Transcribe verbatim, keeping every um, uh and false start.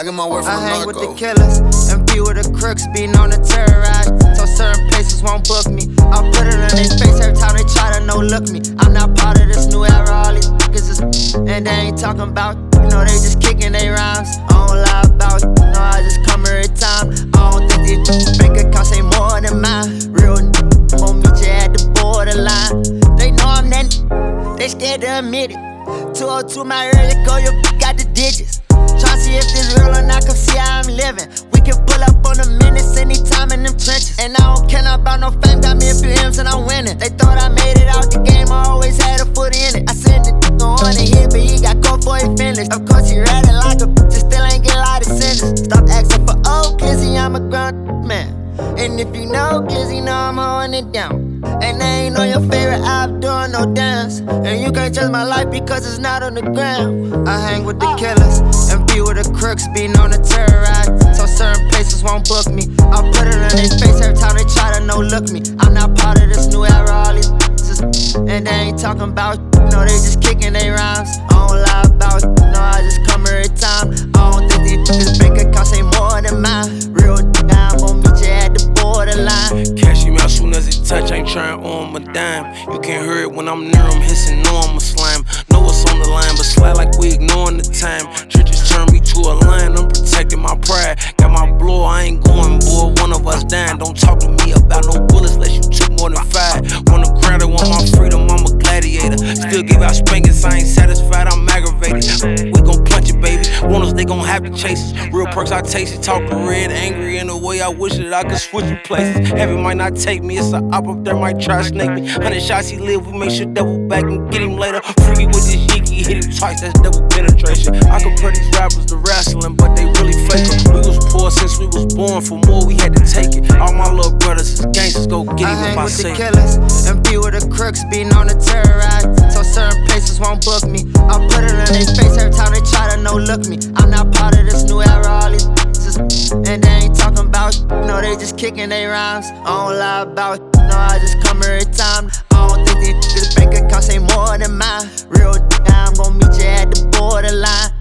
get my word from I the hang narco. with the killers and be with the crooks, be known to terrorize. So certain places won't book me. I'll put it in their face every time they try to no look me. I'm not part of this new era, all these niggas is and they ain't talking about, you know, they just kicking they rhymes. I don't lie about, you know, I just come every time. I don't think these bank accounts ain't more than mine. Real niggas won't meet you at the borderline. They know I'm that n- they scared to admit it. two oh two my early go, your got the digits. Try see if this real or not, come see how I'm living. We can pull up on the minutes anytime in them trenches. And I don't care not about no fame, got me a few M's and I'm winning. They thought I made it out the game, I always had a foot in it. I sent the d*** on the hit, but he got caught for he finished. Of course he read it like a bitch, still ain't get a lot of sentence. Stop asking for old Glizzy, I'm a grown man. And if you know Glizzy, know I'm holding it down. And they ain't on your favorite app doing no dance. And you can't judge my life because it's not on the ground. I hang with the killers and be with the crooks, be known to terrorize. So certain places won't book me. I'll put it in their face every time they try to no look me. I'm not part of this new era, all these is and they ain't talking about, you know, they just kicking they rhymes. I don't lie about, you know, I just come every time. I don't think these niggas bank accounts ain't more than mine. Real nigga, I'm gon' meet you at the borderline. Cash him out soon as it touch, ain't trying on him a dime. You can't hear it when I'm near him, hissing, know I'm a slime. Know what's on the line, but slide like we ignoring the time. Churches turn me to a lion, I'm protecting my pride. Got my blower, I ain't going, boy, one of us dying. Don't talk to me about no bullets unless you took more than five. Want a grounded, want my freedom, I'm a gladiator. Still give out spankings, I ain't satisfied, I'm aggravated. We gon' punch it, baby. Want us, they gon' have to chase us. Real perks, I taste it. Talk to red, angry in a way I wish that I could switch you places. Heaven might not take me, it's a op up there, might try to snake me. Hundred shots he live, we make sure double back and get him later. Freaky with this yinky, hit him twice, that's double penetration. I compare these rappers to wrestling, but they really fake em. We was poor since we was born, for more we had to take it. All my little brothers is gangsters, go get him if I say it. I hang with the killers and be with the crooks, be known to terrorize. So certain places won't book me. I'll put it in their face every time they try to no look me. I'm not part of this new era, all these is and they ain't talking about, you know, they just kicking they rhymes. I don't lie about, you know, I just come every time. I don't think these bank accounts ain't more than mine. Real nigga, I'm gon' meet you at the borderline.